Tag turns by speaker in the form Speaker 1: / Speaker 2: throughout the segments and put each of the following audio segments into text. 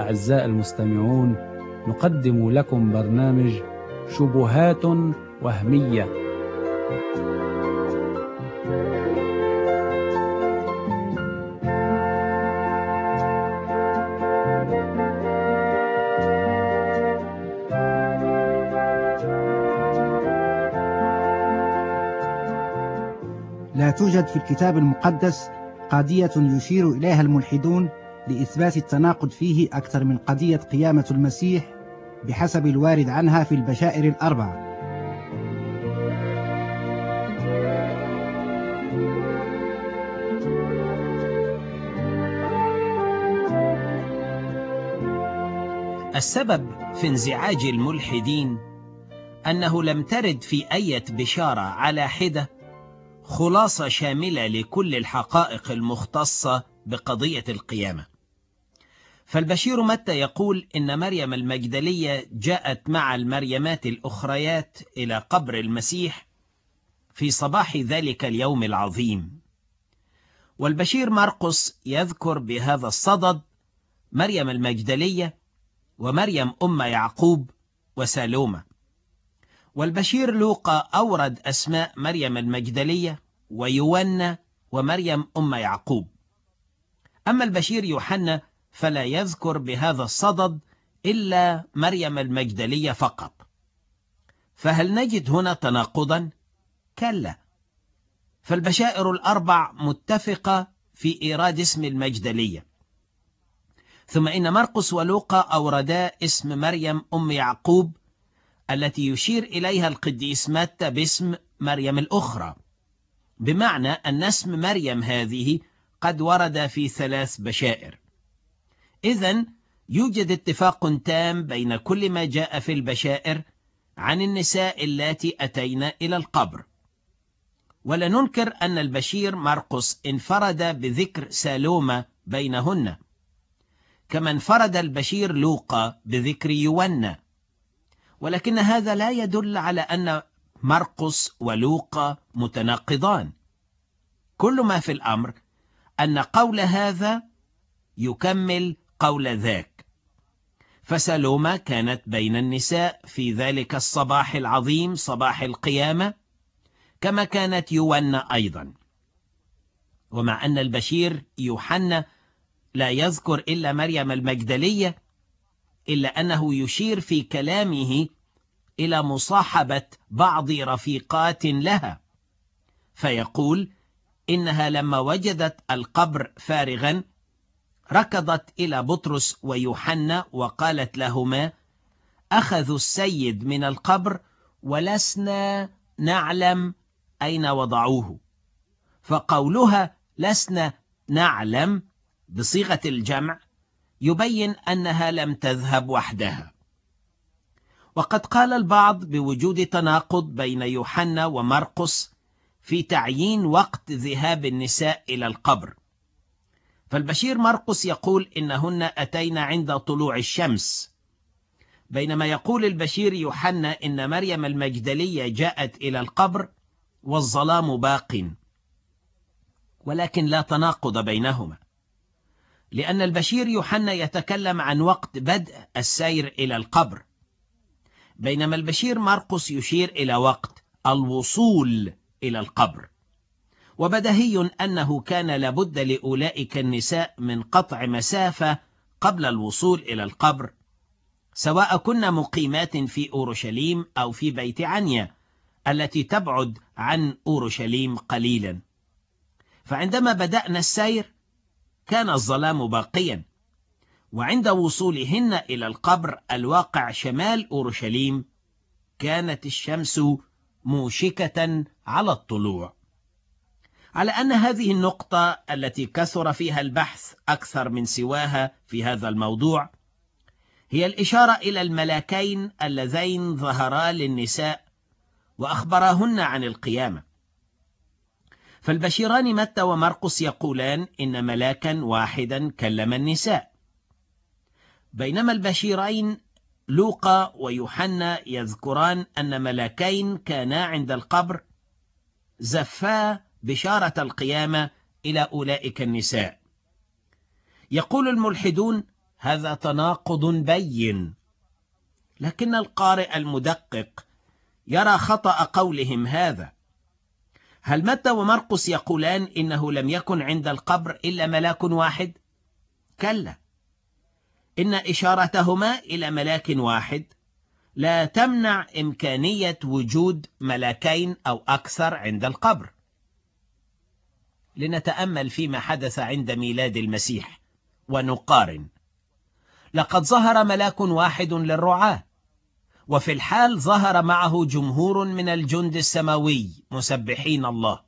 Speaker 1: أعزائي المستمعون، نقدم لكم برنامج شبهات وهمية.
Speaker 2: لا توجد في الكتاب المقدس قضية يشير إليها الملحدون لإثبات التناقض فيه أكثر من قضية قيامة المسيح بحسب الوارد عنها في البشائر الأربعة.
Speaker 3: السبب في انزعاج الملحدين أنه لم ترد في أي بشارة على حدة خلاصة شاملة لكل الحقائق المختصة بقضية القيامة. فالبشير متى يقول إن مريم المجدلية جاءت مع المريمات الأخريات إلى قبر المسيح في صباح ذلك اليوم العظيم، والبشير مرقس يذكر بهذا الصدد مريم المجدلية ومريم أم يعقوب وسالومة. والبشير لوقا أورد أسماء مريم المجدلية ويونا ومريم أم يعقوب. أما البشير يوحنا فلا يذكر بهذا الصدد إلا مريم المجدلية فقط. فهل نجد هنا تناقضا؟ كلا، فالبشائر الأربع متفقة في إيراد اسم المجدلية، ثم إن مرقس ولوقا أوردا اسم مريم أم يعقوب التي يشير إليها القديس متى باسم مريم الأخرى، بمعنى أن اسم مريم هذه قد ورد في 3 بشائر. إذن يوجد اتفاق تام بين كل ما جاء في البشائر عن النساء اللاتي أتين إلى القبر. ولا ننكر أن البشير مرقس انفرد بذكر سالومة بينهن، كما انفرد البشير لوقا بذكر يونا، ولكن هذا لا يدل على أن مرقس ولوقا متناقضان. كل ما في الأمر أن قول هذا يكمل قول ذاك. فسالومة كانت بين النساء في ذلك الصباح العظيم صباح القيامة، كما كانت يونا أيضا. ومع أن البشير يوحنا لا يذكر إلا مريم المجدلية، إلا أنه يشير في كلامه إلى مصاحبة بعض رفيقات لها، فيقول إنها لما وجدت القبر فارغا ركضت إلى بطرس ويوحنا وقالت لهما: أخذوا السيد من القبر ولسنا نعلم أين وضعوه. فقولها لسنا نعلم بصيغة الجمع يبين أنها لم تذهب وحدها. وقد قال البعض بوجود تناقض بين يوحنا ومرقس في تعيين وقت ذهاب النساء إلى القبر. فالبشير مرقس يقول إنهن أتين عند طلوع الشمس، بينما يقول البشير يوحنا إن مريم المجدلية جاءت إلى القبر والظلام باق. ولكن لا تناقض بينهما، لأن البشير يوحنا يتكلم عن وقت بدء السير إلى القبر، بينما البشير مرقس يشير إلى وقت الوصول إلى القبر. وبدهي أنه كان لابد لأولئك النساء من قطع مسافة قبل الوصول إلى القبر، سواء كن مقيمات في أورشليم أو في بيت عنيا التي تبعد عن أورشليم قليلا. فعندما بدأنا السير كان الظلام باقيا، وعند وصولهن إلى القبر الواقع شمال أورشليم كانت الشمس موشكة على الطلوع. على أن هذه النقطة التي كثر فيها البحث أكثر من سواها في هذا الموضوع هي الإشارة إلى الملاكين اللذين ظهرا للنساء وأخبراهن عن القيامة. فالبشيران متى ومرقس يقولان إن ملاكا واحدا كلم النساء، بينما البشيرين لوقا ويوحنا يذكران أن ملاكين كانا عند القبر زفا بشارة القيامة إلى أولئك النساء. يقول الملحدون: هذا تناقض بين. لكن القارئ المدقق يرى خطأ قولهم هذا. هل متى ومرقس يقولان إنه لم يكن عند القبر إلا ملاك واحد؟ كلا، إن إشارتهما إلى ملاك واحد لا تمنع إمكانية وجود ملاكين أو أكثر عند القبر. لنتأمل فيما حدث عند ميلاد المسيح ونقارن. لقد ظهر ملاك واحد للرعاة، وفي الحال ظهر معه جمهور من الجند السماوي مسبحين الله.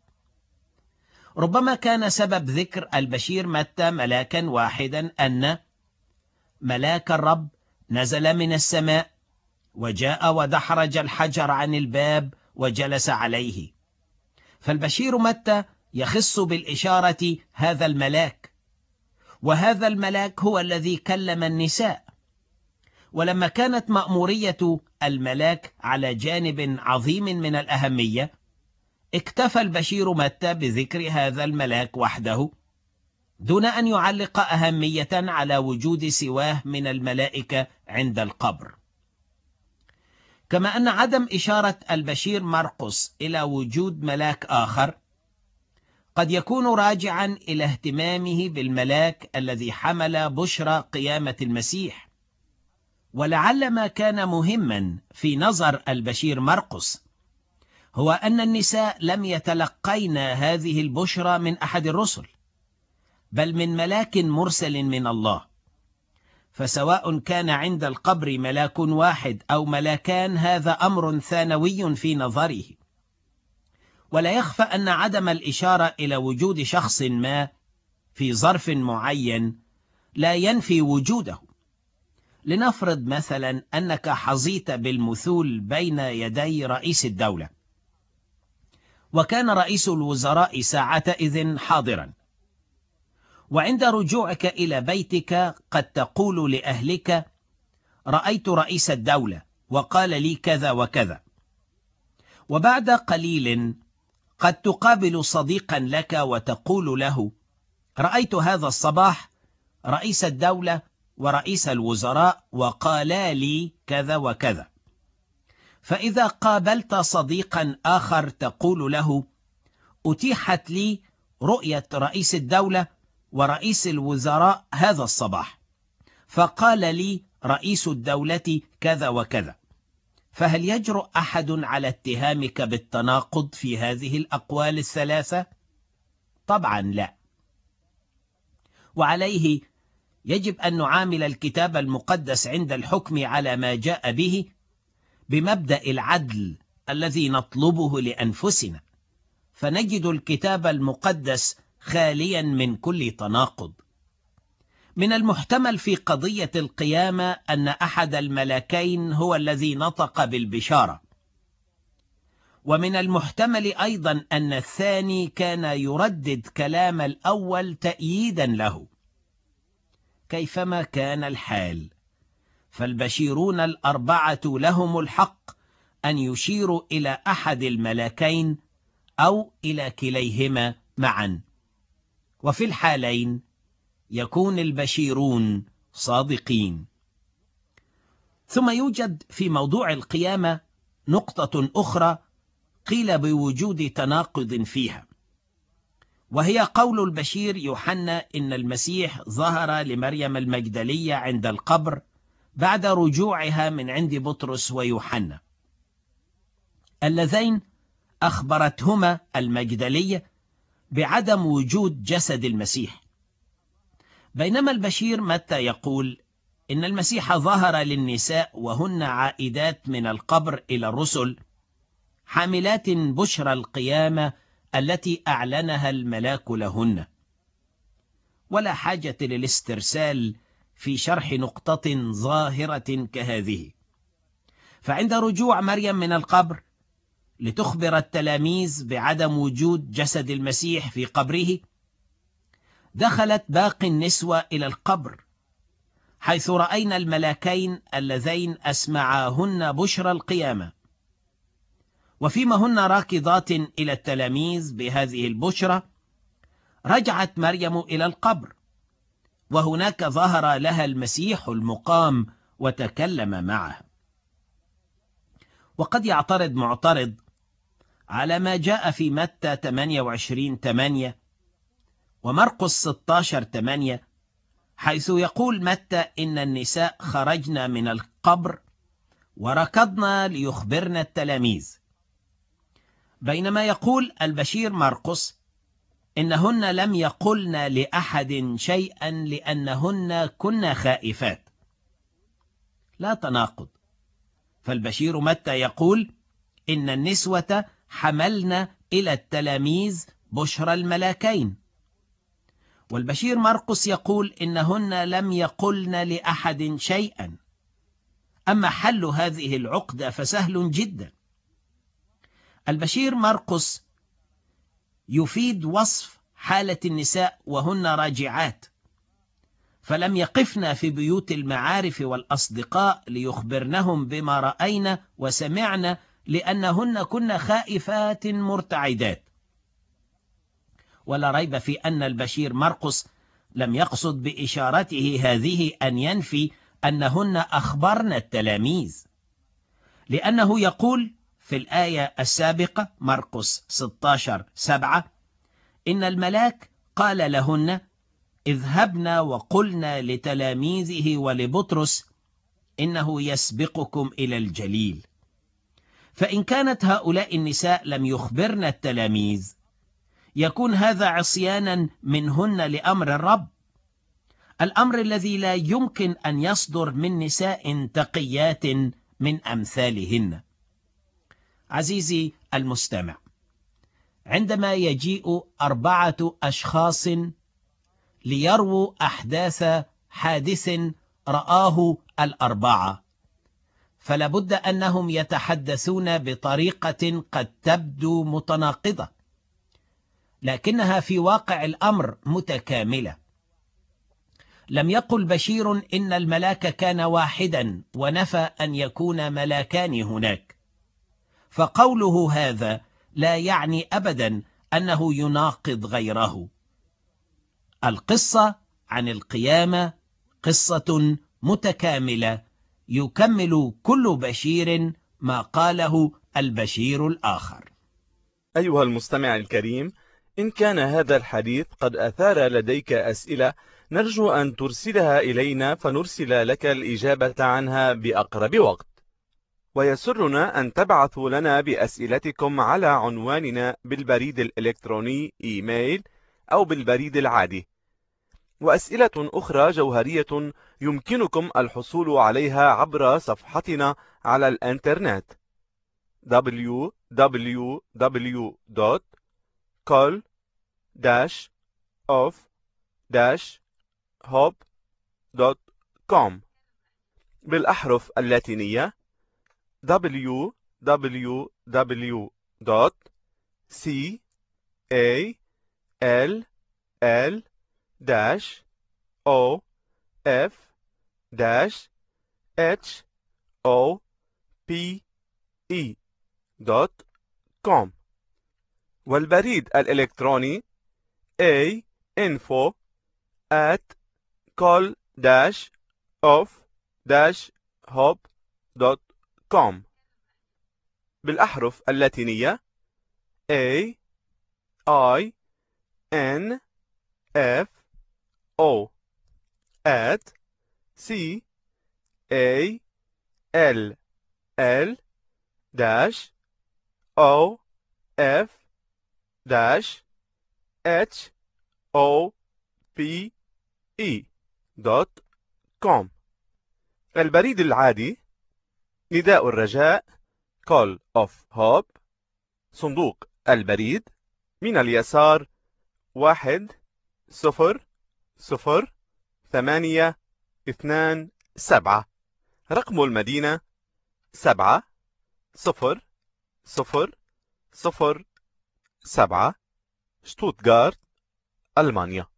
Speaker 3: ربما كان سبب ذكر البشير متى ملاكا واحدا أن ملاك الرب نزل من السماء وجاء ودحرج الحجر عن الباب وجلس عليه. فالبشير متى يخص بالإشارة هذا الملاك، وهذا الملاك هو الذي كلم النساء. ولما كانت مأمورية الملاك على جانب عظيم من الأهمية، اكتفى البشير متى بذكر هذا الملاك وحده دون أن يعلق أهمية على وجود سواه من الملائكة عند القبر. كما أن عدم إشارة البشير مرقس إلى وجود ملاك آخر قد يكون راجعا إلى اهتمامه بالملاك الذي حمل بشرى قيامة المسيح. ولعل ما كان مهما في نظر البشير مرقس هو أن النساء لم يتلقين هذه البشرى من أحد الرسل، بل من ملاك مرسل من الله. فسواء كان عند القبر ملاك واحد أو ملاكان، هذا أمر ثانوي في نظره. ولا يخفى أن عدم الإشارة إلى وجود شخص ما في ظرف معين لا ينفي وجوده. لنفرض مثلا أنك حظيت بالمثول بين يدي رئيس الدولة، وكان رئيس الوزراء ساعتئذ حاضرا، وعند رجوعك إلى بيتك قد تقول لأهلك: رأيت رئيس الدولة وقال لي كذا وكذا. وبعد قليل قد تقابل صديقا لك وتقول له: رأيت هذا الصباح رئيس الدولة ورئيس الوزراء وقالا لي كذا وكذا. فإذا قابلت صديقا آخر تقول له: أتيحت لي رؤية رئيس الدولة ورئيس الوزراء هذا الصباح، فقال لي رئيس الدولة كذا وكذا. فهل يجرؤ أحد على اتهامك بالتناقض في هذه الأقوال الثلاثة؟ طبعا لا. وعليه يجب أن نعامل الكتاب المقدس عند الحكم على ما جاء به بمبدأ العدل الذي نطلبه لأنفسنا، فنجد الكتاب المقدس خاليا من كل تناقض. من المحتمل في قضية القيامة أن أحد الملكين هو الذي نطق بالبشارة، ومن المحتمل أيضا أن الثاني كان يردد كلام الأول تأييدا له. كيفما كان الحال، فالبشيرون الأربعة لهم الحق أن يشيروا إلى أحد الملكين أو إلى كليهما معا، وفي الحالين يكون البشيرون صادقين. ثم يوجد في موضوع القيامة نقطة أخرى قيل بوجود تناقض فيها، وهي قول البشير يوحنا إن المسيح ظهر لمريم المجدلية عند القبر بعد رجوعها من عند بطرس ويوحنا، اللذين أخبرتهما المجدلية بعدم وجود جسد المسيح. بينما البشير متى يقول إن المسيح ظهر للنساء وهن عائدات من القبر إلى الرسل حاملات بشرى القيامة التي أعلنها الملاك لهن. ولا حاجة للاسترسال في شرح نقطة ظاهرة كهذه. فعند رجوع مريم من القبر لتخبر التلاميذ بعدم وجود جسد المسيح في قبره، دخلت باقي النسوة إلى القبر، حيث رأينا الملاكين اللذين أسمعاهن بشرى القيامة. وفيما هن راكضات إلى التلاميذ بهذه البشرى، رجعت مريم إلى القبر، وهناك ظهر لها المسيح المقام وتكلم معها. وقد يعترض معترض على ما جاء في متى 28:8 ومرقس 16:8، حيث يقول متى إن النساء خرجن من القبر وركضن ليخبرن التلاميذ، بينما يقول البشير مرقس إنهن لم يقلن لأحد شيئا لأنهن كن خائفات. لا تناقض، فالبشير متى يقول إن النسوة حملن إلى التلاميذ بشرى الملاكين، والبشير مرقس يقول إنهن لم يقلن لأحد شيئا. أما حل هذه العقدة فسهل جدا. البشير مرقس يفيد وصف حالة النساء وهن راجعات، فلم يقفن في بيوت المعارف والأصدقاء ليخبرنهم بما رأينا وسمعنا لأنهن كن خائفات مرتعدات. ولا ريب في أن البشير مرقس لم يقصد بإشارته هذه أن ينفي أنهن أخبرن التلاميذ، لأنه يقول في الآية السابقة مرقس 16:7 إن الملاك قال لهن اذهبن وقلن لتلاميذه ولبطرس إنه يسبقكم إلى الجليل. فإن كانت هؤلاء النساء لم يخبرن التلاميذ يكون هذا عصيانا منهن لأمر الرب، الأمر الذي لا يمكن أن يصدر من نساء تقيات من أمثالهن. عزيزي المستمع، عندما يجيء 4 أشخاص ليروا أحداث حادث رآه 4، فلابد أنهم يتحدثون بطريقة قد تبدو متناقضة، لكنها في واقع الأمر متكاملة. لم يقل بشير إن الملاك كان واحدا ونفى أن يكون ملاكان هناك، فقوله هذا لا يعني أبدا أنه يناقض غيره. القصة عن القيامة قصة متكاملة يكمل كل بشير ما قاله البشير الآخر.
Speaker 4: أيها المستمع الكريم، إن كان هذا الحديث قد أثار لديك أسئلة نرجو أن ترسلها إلينا فنرسل لك الإجابة عنها بأقرب وقت. ويسرنا أن تبعثوا لنا بأسئلتكم على عنواننا بالبريد الإلكتروني إيميل أو بالبريد العادي. وأسئلة أخرى جوهرية يمكنكم الحصول عليها عبر صفحتنا على الإنترنت www.call-of-hope.com بالأحرف اللاتينية www.call-of-hope.com والبريد الإلكتروني info@call-of-hope.com بالأحرف اللاتينية CALL-OF@CALL-OFE.com البريد العادي نداء الرجاء Call of Hope، صندوق البريد من اليسار 100-827، رقم المدينة 70007، شتوتغارت، ألمانيا.